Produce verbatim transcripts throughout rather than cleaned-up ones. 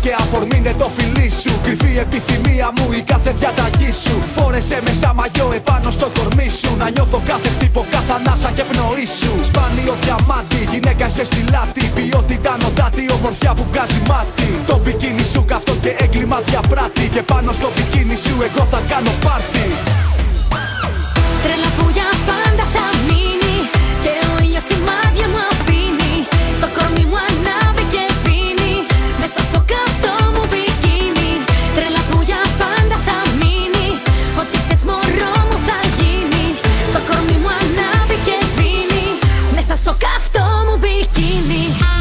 και αφορμή είναι το φιλί σου. Κρυφή επιθυμία μου η κάθε διαταγή σου. Φόρεσε με σαν μαγιό επάνω στο κορμί σου. Να νιώθω κάθε τύπο, κάθε ανάσα και πνοή σου. Σπάνιο διαμάντι, γυναίκα είσαι στη λάτη. Ποιότητα νοτάτη, ομορφιά που βγάζει μάτι. Το μπικίνι σου καυτό και έγκλημα διαπράτη. Και πάνω στο μπικίνι σου εγώ θα κάνω πάρτι. Τρέλα που για πάντα θα μείνει. Και ο ήλιος σημάδια μου αφήνει. Το κορμί μου ανάβει και σβήνει. Μέσα στο καυτό μου μπικίνι. Τρέλα που για πάντα θα μείνει. Ό,τι θες μωρό μου θα γίνει. Το κορμί μου ανάβει και σβήνει. Μέσα στο καυτό μου μπικίνι.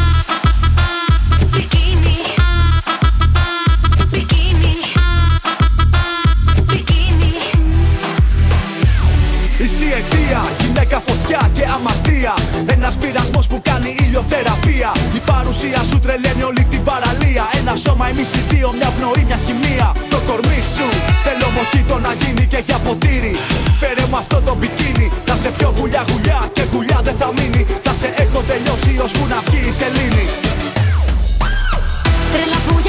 Μπικίνι. Μπικίνι. Μπικίνι. Είσαι αιτία, γυναίκα φωτιά και αμαρτία. Ένας πειρασμός που κάνει ηλιοθεραπεία. Η παρουσία σου τρελαίνει όλη την παραλία. Ένα σώμα εμείς οι δύο, μια πνοή, μια χημεία. Το κορμί σου θέλω μοχίτο να γίνει και για ποτήρι. Φέρε μου αυτό το μπικίνι. Θα σε πιω γουλιά γουλιά και γουλιά δεν θα μείνει. Θα σε έχω τελειώσει ώσπου να βγει η σελήνη. Τρέλα που